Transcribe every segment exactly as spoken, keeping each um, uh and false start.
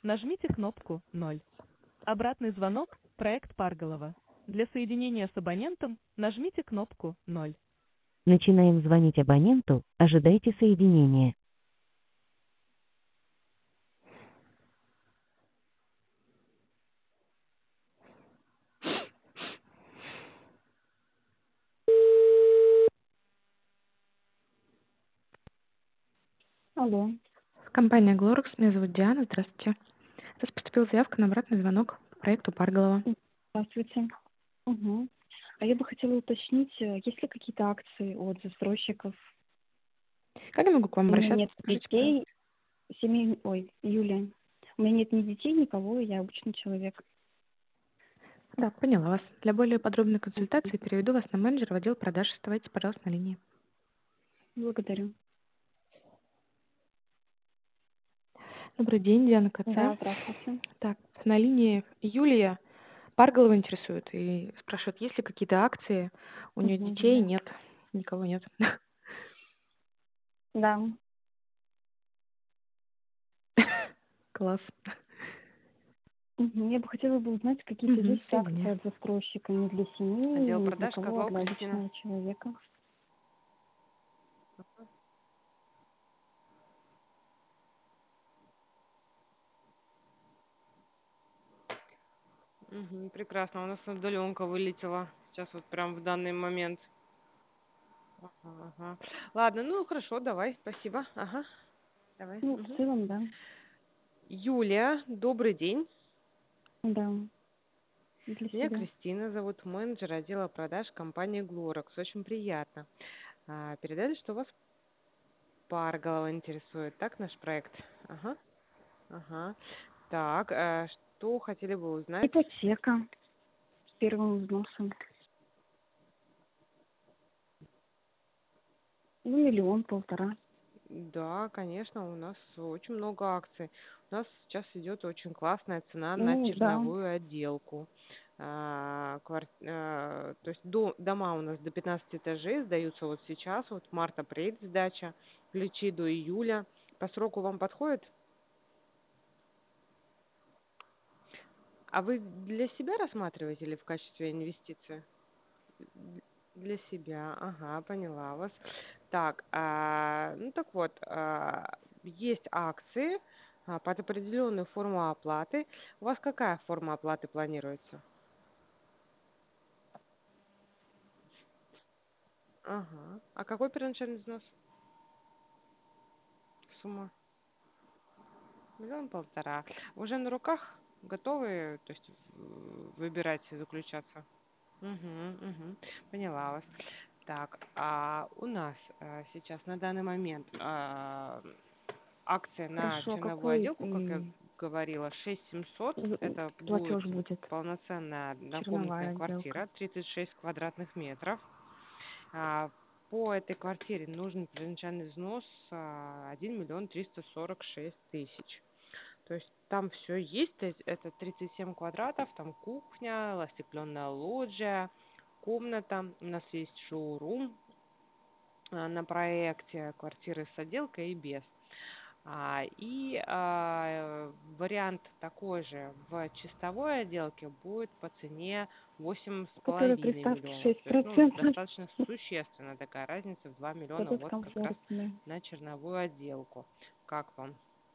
нажмите кнопку ноль. Обратный звонок – проект Парголова. Для соединения с абонентом нажмите кнопку ноль. Начинаем звонить абоненту, ожидайте соединения. Алло, Компания Глорекс, меня зовут Диана, здравствуйте. У нас поступила заявка на обратный звонок по проекту Парголова. здравствуйте. Угу. А я бы хотела уточнить, э, есть ли какие-то акции от застройщиков? Как я могу к вам У меня обращаться? нет Скажите, пожалуйста. детей, семей... Ой, Юлия. У меня нет ни детей, никого, я обычный человек. Да, поняла вас. Для более подробной Мгм. консультации переведу вас на менеджера в отдел продаж. Оставайтесь, пожалуйста, на линии. Благодарю. Добрый день, Диана КЦ. Да, здравствуйте. Так, на линии Юлия Парголова интересует и спрашивает, есть ли какие-то акции. У нее Угу, детей да. нет, никого нет. Да. Класс. Мгм. Я бы хотела бы узнать, какие-то Угу, есть акции соединяю. от застройщика не для семьи, Отдел не для продаж, кого, а Козлова для Кристина. обычного человека. Мгм, прекрасно, у нас удаленка вылетела. Сейчас вот прям в данный момент. Ага, ага. Ладно, ну хорошо, давай, спасибо. Ага, давай. Ну, в Мгм. целом, да. Юлия, добрый день. Да, для Меня себя. Кристина зовут, менеджер отдела продаж компании Глорекс. Очень приятно. А, передали, что вас Парголова интересует, так, наш проект? Ага, ага. Так, э, что хотели бы узнать? Ипотека с первым взносом. Ну, миллион, полтора. Да, конечно, у нас очень много акций. У нас сейчас идет очень классная цена на Ну, да. черновую отделку. А, квар- а, То есть до- дома у нас до пятнадцати этажей сдаются вот сейчас, вот март-апрель сдача, ключи до июля. По сроку вам подходит? А вы для себя рассматриваете или в качестве инвестиции? Для себя, ага, поняла вас. Так, а, ну так вот, а, есть акции а, под определенную форму оплаты. У вас какая форма оплаты планируется? Ага. А какой первоначальный взнос? Сумма? Миллион полтора. Уже на руках готовы, то есть в- выбирать и заключаться? Угу, угу. Поняла вас. Так, а у нас а, сейчас на данный момент а, акция на Хорошо, а черновую какой отделку, как я м, говорила, шесть семьсот. з- Это будет платеж будет? полноценная Черновая однокомнатная отделка. квартира, тридцать шесть квадратных метров. А, По этой квартире нужен первоначальный взнос а, один миллион триста сорок шесть тысяч. То есть там все есть, то есть это тридцать семь квадратов, там кухня, остекленная лоджия, комната. У нас есть шоурум а, на проекте, квартиры с отделкой и без. А, и а, вариант такой же в чистовой отделке будет по цене восемь с Который половиной при ставке миллионов. шесть То есть, ну, процентов. достаточно существенная такая разница в два миллиона Этот вот как раз комфортный. на черновую отделку. Как вам?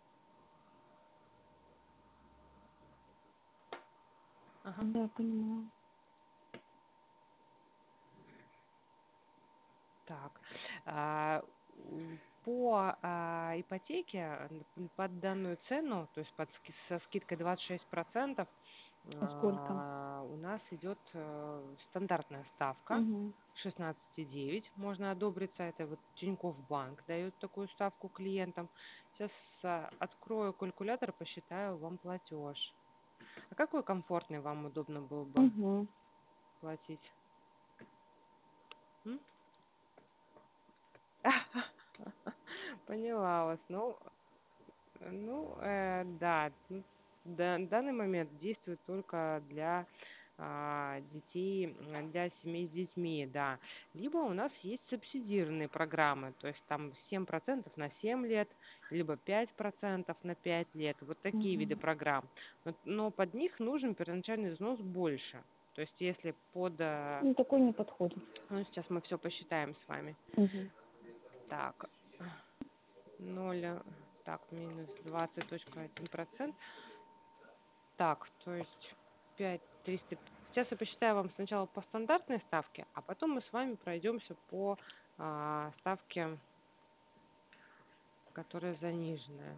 Ага. Да, понимаю. Так, а, м, по а, ипотеке н- под данную цену, то есть под, ски- со скидкой двадцать шесть процентов, А сколько? а, у нас идет э, стандартная ставка Угу. шестнадцать и девять. Можно одобриться, это вот Тинькофф Банк дает такую ставку клиентам. Сейчас а, открою калькулятор, посчитаю вам платеж. А какой комфортный вам удобно было бы Угу. платить? М? Поняла вас. Ну, ну, э, да, ну, да, данный момент действует только для а, детей, м, для семей с детьми, да. Либо у нас есть субсидированные программы, то есть там семь процентов на семь лет, либо пять процентов на пять лет. Вот такие виды Мгм. программ. Но, но под них нужен первоначальный взнос больше. То есть если под... э, Ну, такой не подходит. Ну, сейчас мы все посчитаем с вами. Мгм. Так, ноль, э, так, минус двадцать точка один процент. Так, то есть пять триста. Сейчас я посчитаю вам сначала по стандартной ставке, а потом мы с вами пройдемся по а, ставке, которая заниженная.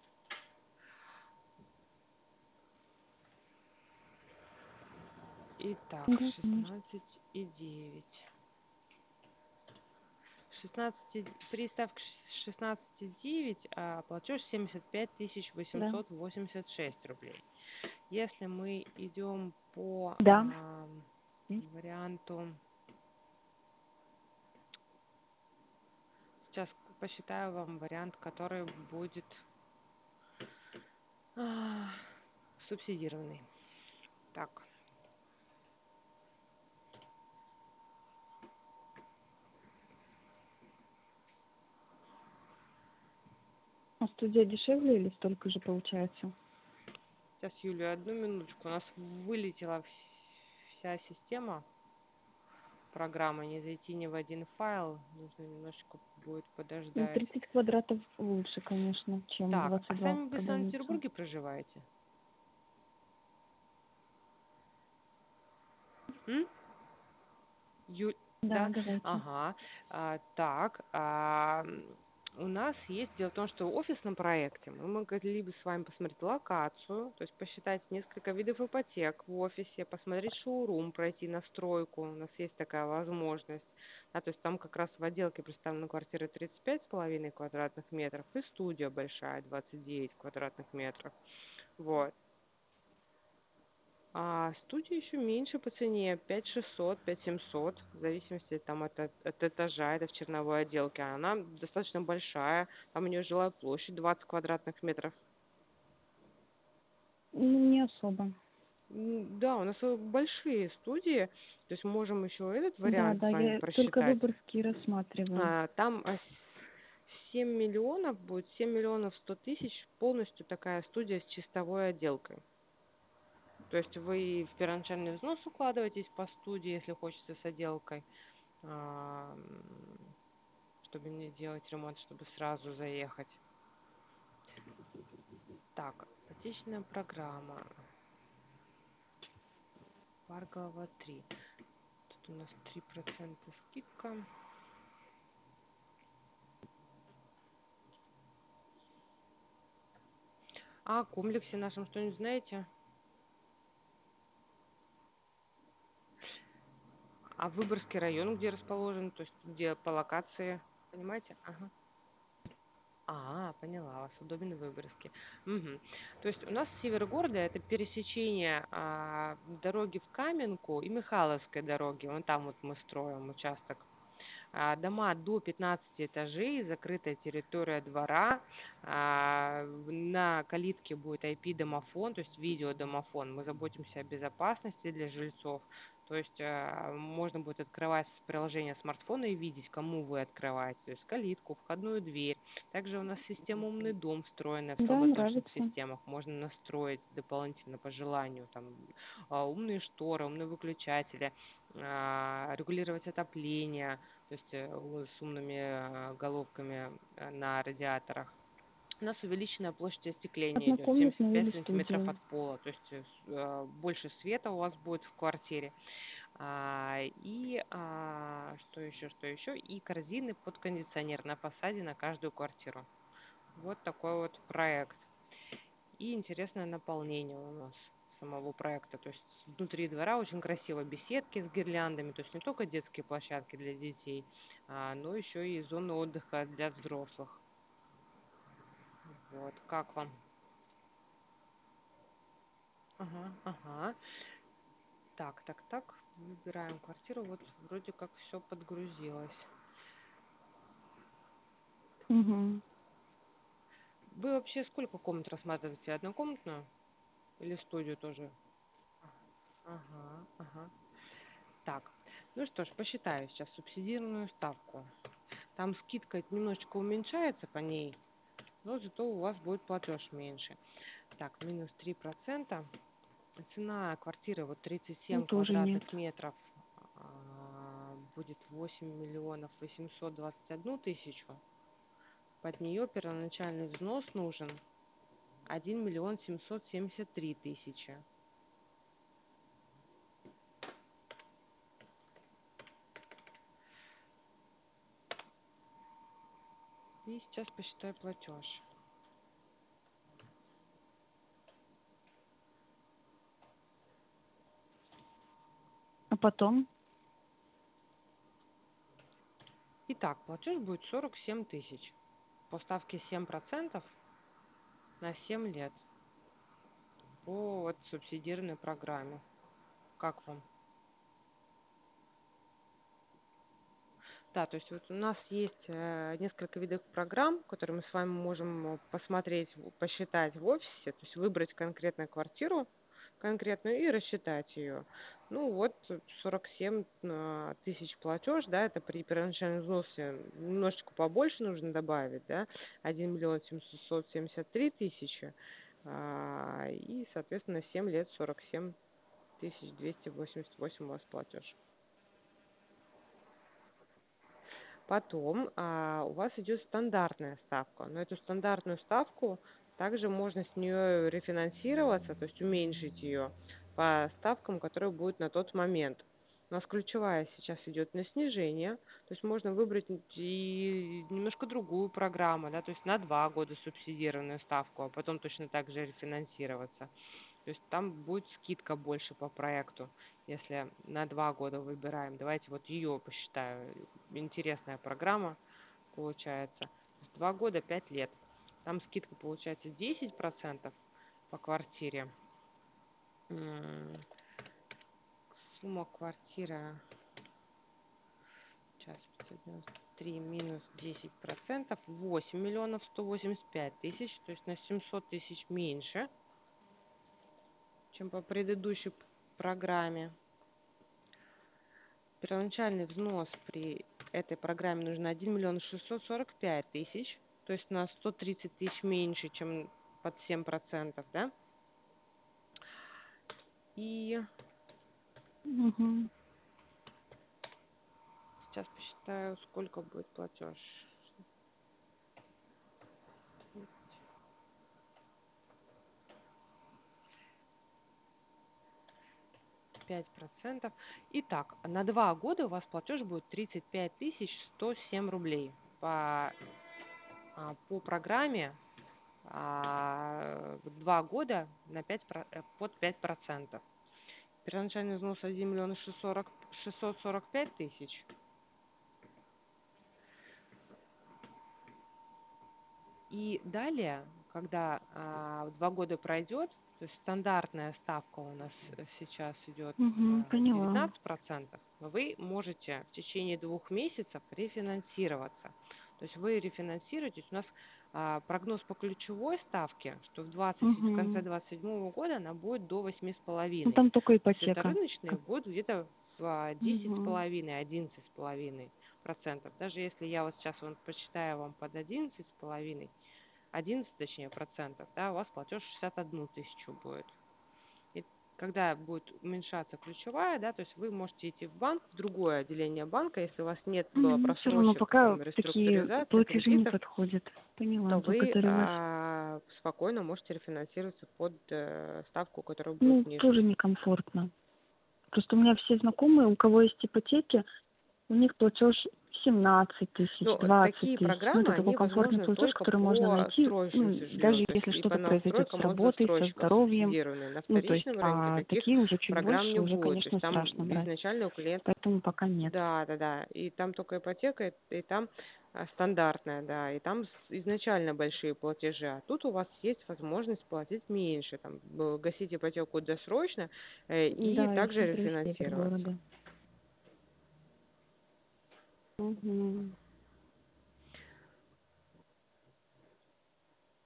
Итак, Да, конечно. шестнадцать и девять. шестнадцать, и- при ставке шестнадцать и девять, а платеж семьдесят пять тысяч Да. восемьсот восемьдесят шесть рублей. Если мы идем по Да. а, варианту, сейчас посчитаю вам вариант, который будет а, субсидированный. Так, А студия дешевле или столько же получается? сейчас, Юлия, одну минуточку. У нас вылетела вс- вся система программы. Не зайти ни в один файл. Нужно немножечко будет Ну, подождать. тридцать квадратов лучше, конечно, чем Так, а двадцать два сами вы в по больнице. Санкт-Петербурге проживаете? М? Ю... Да, Да? давайте. Ага. А, так, а, м, у нас есть, дело в том, что в офисном проекте мы могли бы с вами посмотреть локацию, то есть посчитать несколько видов ипотек в офисе, посмотреть шоурум, пройти настройку, у нас есть такая возможность. Да, то есть там как раз в отделке представлены квартиры тридцать пять с половиной квадратных метров и студия большая, двадцать девять квадратных метров. Вот. А студия еще меньше по цене, пять шестьсот, пять семьсот, в зависимости там от, от, от этажа, это в черновой отделке. Она достаточно большая, там у нее жилая площадь двадцать квадратных метров. Ну, не особо. М, Да, у нас э, большие студии, то есть можем еще этот Да, вариант да, с вами я только просчитать. Выборгский рассматриваю. А, Там а, с- семь миллионов будет, семь миллионов сто тысяч, полностью такая студия с чистовой отделкой. То есть вы в первоначальный взнос укладываетесь по студии, если хочется с отделкой, а, м, чтобы не делать ремонт, чтобы сразу заехать. Так, ипотечная программа. Парголова три. Тут у нас три процента скидка. А о комплексе нашем что-нибудь знаете? А Выборгский район, где расположен, то есть где по локации, понимаете? Ага. А, поняла вас, удобен Выборгский. Мгм. То есть у нас север города это пересечение а, дороги в Каменку и Михайловской дороги. Вон там вот мы строим участок. А, дома до пятнадцати этажей, закрытая территория двора. А, в- на калитке будет ай пи-домофон, то есть видеодомофон. Мы заботимся о безопасности для жильцов. То есть а, можно будет открывать с приложения смартфона и видеть, кому вы открываете, то есть калитку, входную дверь. Также у нас система «Умный дом» встроенная в Да, слаботочных нравится. системах. Можно настроить дополнительно по желанию там а, умные шторы, умные выключатели, а, регулировать отопление, то есть э, у- с умными э, головками э, на радиаторах. У нас увеличенная площадь остекления идет семьдесят Однокомнатную пять или сантиметров студию? от пола, то есть э, с- э, больше света у вас будет в квартире. А, и а, что еще, что еще? И корзины под кондиционер на фасаде на каждую квартиру. Вот такой вот проект. И интересное наполнение у нас самого проекта. То есть внутри двора очень красиво беседки с гирляндами. То есть не только детские площадки для детей, а, но еще и зоны отдыха для взрослых. Вот, как вам? Ага, ага. Так, так, так. Выбираем квартиру. Вот вроде как все подгрузилось. Угу. Вы вообще сколько комнат рассматриваете? Однокомнатную или студию тоже? Ага, ага. Так, ну что ж, посчитаю сейчас субсидированную ставку. Там скидка немножечко уменьшается по ней, но зато у вас будет платеж меньше. Так, минус три процента. Цена квартиры вот тридцать Ну, семь тоже нет. квадратных метров а, будет восемь миллионов восемьсот двадцать одну тысячу. Под нее первоначальный взнос нужен один миллион семьсот семьдесят три тысячи. И сейчас посчитаю платеж. А потом? Итак, платеж будет сорок семь тысяч. По ставке семь процентов на семь лет. По вот субсидированной программе. Как вам? Да, то есть вот у нас есть э, несколько видов программ, которые мы с вами можем э, посмотреть, в- посчитать в офисе, то есть выбрать конкретную квартиру конкретную и рассчитать ее. Ну вот э, сорок семь э, тысяч платеж, да, это при первоначальном взносе немножечко побольше нужно добавить, да, один миллион семьсот семьдесят три тысячи, а, и, соответственно, семь лет сорок семь тысяч двести восемьдесят восемь у вас платеж. Потом а, у вас идет стандартная ставка. Но эту стандартную ставку также можно с нее рефинансироваться, то есть уменьшить ее по ставкам, которые будут на тот момент. У нас ключевая сейчас идет на снижение, то есть можно выбрать и немножко другую программу, да, то есть на два года субсидированную ставку, а потом точно так же рефинансироваться. То есть там будет скидка больше по проекту, если на два года выбираем. Давайте вот ее посчитаю. Интересная программа получается. То есть два года, пять лет. Там скидка получается десять процентов по квартире. М, Сумма квартиры, сейчас пятьсот девяносто три минус десять процентов, восемь миллионов сто восемьдесят пять тысяч, то есть на семьсот тысяч меньше, чем по предыдущей программе. Первоначальный взнос при этой программе нужно один миллион шестьсот сорок пять тысяч, то есть на сто тридцать тысяч меньше, чем под семь процентов, да? И Угу. сейчас посчитаю, сколько будет платеж. пять процентов. Итак, на два года у вас платеж будет тридцать пять тысяч сто семь рублей. По, а, по программе а, два года на пять, про- э, под пять процентов. Первоначальный взнос один миллион шестьсот сорок пять тысяч. И далее, когда а, два года пройдет, то есть стандартная ставка у нас э, сейчас идет Угу. а, Поняла. девятнадцать процентов, вы можете в течение двух месяцев рефинансироваться. То есть вы рефинансируетесь. У нас а, прогноз по ключевой ставке, что в, двадцать, в конце Угу. двадцать седьмого года она будет до восемь с Ну, половиной. там только Если это ипотека. рыночные, будет где-то в десять с Угу. половиной, одиннадцать с половиной процентов. Даже если я вот сейчас вам посчитаю вам под одиннадцать с половиной, одиннадцать точнее процентов, да, у вас платеж шестьдесят одну тысячу будет. И когда будет уменьшаться ключевая, да, то есть вы можете идти в банк, в другое отделение банка, если у вас нет было Угу. Все равно просрочек, пока там, такие реструктуризации платежи не кредитов, подходят. Поняла, то вы благодарю вас. а, спокойно можете рефинансироваться под э, ставку, которая будет Ну, ниже. тоже некомфортно. Просто у меня все знакомые, у кого есть ипотеки, у них платеж семнадцать тысяч, Ну, двадцать такие тысяч. Ну, это программы, такой они комфортный возможны платеж, только который можно по найти, ну, строящимся даже жильем, то есть если и по что-то произойдет с новостройкам от работой, со застройщиков здоровьем. субсидированные. На Ну, то есть, вторичном рынке а таких такие уже чуть программ не больше, уже, будет. То есть конечно, там страшно брать. изначально у клиента, Поэтому пока нет. да, да, да, и там только ипотека, и там а, стандартная, да, и там с- изначально большие платежи, а тут у вас есть возможность платить меньше, там, б- гасить ипотеку досрочно э, и Да, я также смотрю север рефинансироваться. города. Угу.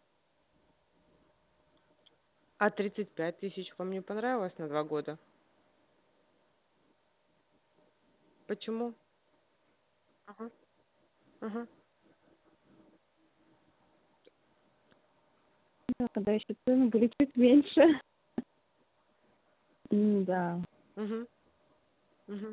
А тридцать пять тысяч вам не понравилось на два года? Почему? Ага, ага. Да, когда еще цены были чуть меньше. М, Да. Угу, угу,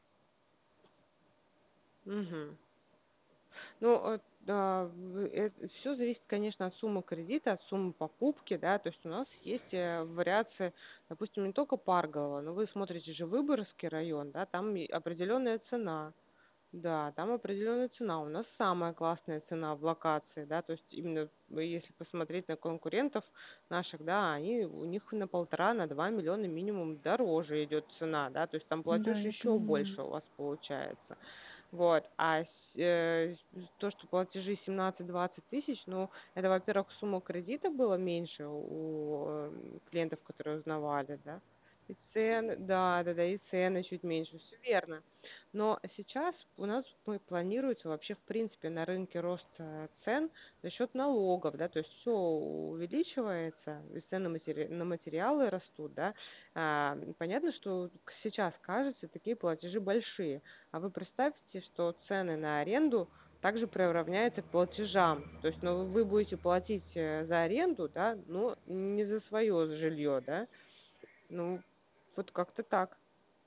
угу. Ну, все зависит, конечно, от суммы кредита, от суммы покупки, да, то есть у нас есть э, вариации, допустим, не только Парголова, но вы смотрите же Выборгский район, да, там и определенная цена, да, там определенная цена. У нас самая классная цена в локации, да, то есть именно вы если посмотреть на конкурентов наших, да, они, у них на полтора, на два миллиона минимум дороже идет цена, да, то есть там Да, платеж я еще понимаю. больше у вас получается. Вот, а с- э, с- то, что платежи семнадцать-двадцать тысяч, ну, это, во-первых, сумма кредита была меньше у э, клиентов, которые узнавали, да, и цены, да, да, да, и цены чуть меньше, все верно. Но сейчас у нас п- планируется вообще, в принципе, на рынке рост э, цен за счет налогов, да, то есть все увеличивается, и цены матери- на материалы растут, да. А, понятно, что к- сейчас, кажется, такие платежи большие, а вы представьте, что цены на аренду также приравняются к платежам. То есть, ну, вы будете платить э, за аренду, да, но не за свое жилье, да. Ну, вот как-то так.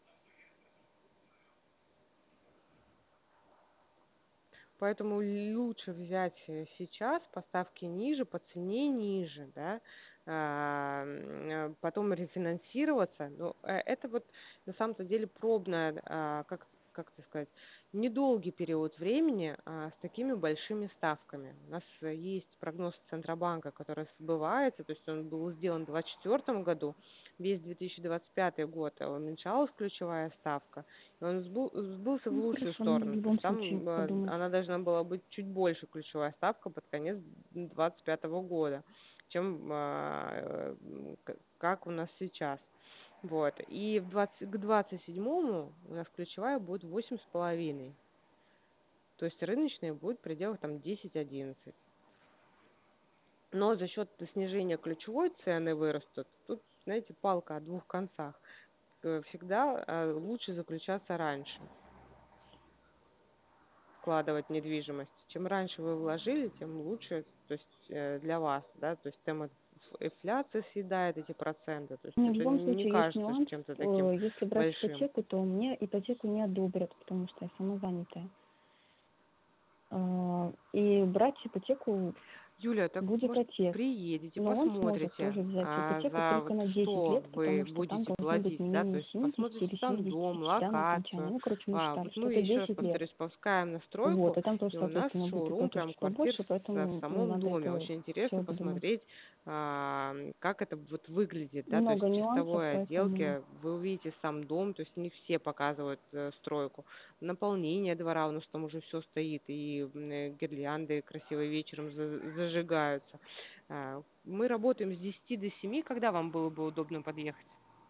Поэтому лучше взять э, сейчас поставки ниже, по цене ниже, да, а, м, э, потом рефинансироваться. Но э, это вот на самом-то деле пробная, а, как, как это сказать, недолгий период времени а, с такими большими ставками. У нас э, есть прогноз Центробанка, который сбывается, то есть он был сделан в две тысячи двадцать четвёртом году, весь две тысячи двадцать пятый год а уменьшалась ключевая ставка. Он сбу- сбылся в Ну, лучшую хорошо, надо в сторону. То любом есть случае там э, подумать. она должна была быть чуть больше ключевая ставка под конец двадцать пятого года, чем а, э, к- как у нас сейчас. Вот. И в двадцать, к двадцать седьмому у нас ключевая будет восемь с половиной. То есть рыночная будет в пределах там десять-одиннадцать. Но за счет снижения ключевой цены вырастут. Тут, знаете, палка о двух концах. Э, Всегда э, лучше заключаться раньше. Вкладывать в недвижимость. Чем раньше вы вложили, тем лучше, то есть э, для вас, да, то есть тема ф- инфляция съедает эти проценты, то есть Ну, в это любом не случае есть кажется нюанс. чем-то таким Э, Если брать большим. ипотеку, то мне ипотеку не одобрят, потому что я самозанятая. А, И брать ипотеку Юля, так будет может отец. приедете, Но он сможет посмотрите, тоже взять а, ипотеку за только вот на десять что лет, вы потому что там будете должно быть платить, не да, то менее есть семидесяти посмотрите или сам семидесяти дом, тысяч, да, на окончание. локацию. Ну, короче, мы А, считали, вот что мы это еще раз десять лет. повторюсь, запускаем Вот, настройку, и там тоже, и у нас соответственно, будет шоурум платеж прям чуть квартир побольше, в в поэтому ну, самом надо доме. это Очень все интересно обдумать. посмотреть, а, как это вот выглядит, да, то есть Много в нюансов, чистовой поэтому отделке вы увидите сам дом, то есть не все показывают э, стройку. Наполнение двора, у нас там уже все стоит, и м, э, гирлянды красиво вечером за- зажигаются. А, Мы работаем с десяти до семи, когда вам было бы удобно подъехать?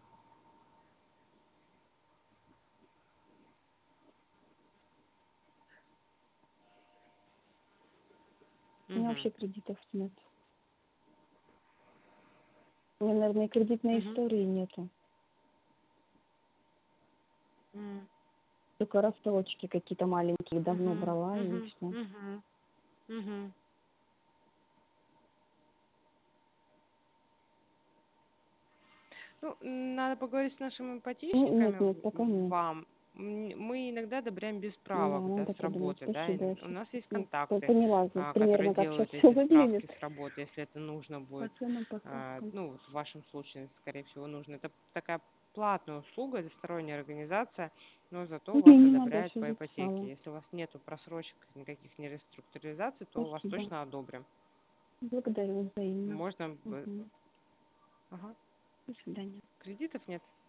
у меня Угу. вообще кредитов нет. У меня, наверное, и кредитной Угу. истории нету. Только рассрочки какие-то маленькие давно Угу. брала, и Угу. все. Угу. Угу. Ну, надо поговорить с нашими Нет, ипотечниками нет, пока нет. вам. М, Мы иногда одобряем без Да, правок, да, надо с подумать. работы, да. Спасибо. И Я у всё- нас есть ну, по- контакты, поняла, ну, а, которые примерно, как сейчас делают все эти выглядит. справки с работы, если это нужно По будет. ценам, по А, ставкам. Ну, вот в вашем случае, скорее всего, нужно. Это такая платная услуга, это сторонняя организация, но зато Не, вас не надо, я одобряет все по ипотеке. записала. Если у вас нету просрочек, никаких не реструктуризаций, то вас Спасибо. точно одобрим. Благодарю взаимно. Можно... э, Угу. Ага. До свидания. Кредитов нет?